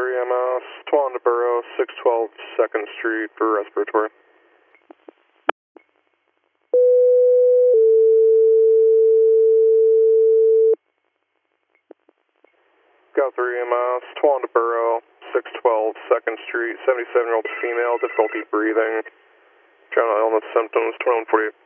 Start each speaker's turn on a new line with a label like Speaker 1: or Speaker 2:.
Speaker 1: 3 MS, Tawanda Borough, 612 2nd Street for respiratory. Got 3 MS, Tawanda Borough, 612 2nd Street, 77-year-old female, difficulty breathing, general illness symptoms, 2148.